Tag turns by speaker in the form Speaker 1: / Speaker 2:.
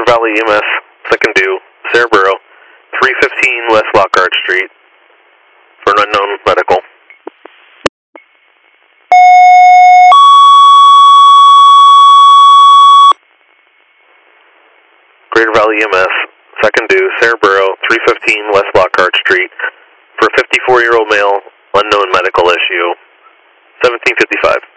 Speaker 1: Valley EMS, second due, Cerebro, 315 West Lockhart Street, for an unknown medical. Greater Valley EMS, second due, Cerebro, 315 West Lockhart Street, for a 54-year-old male, unknown medical issue, 1755.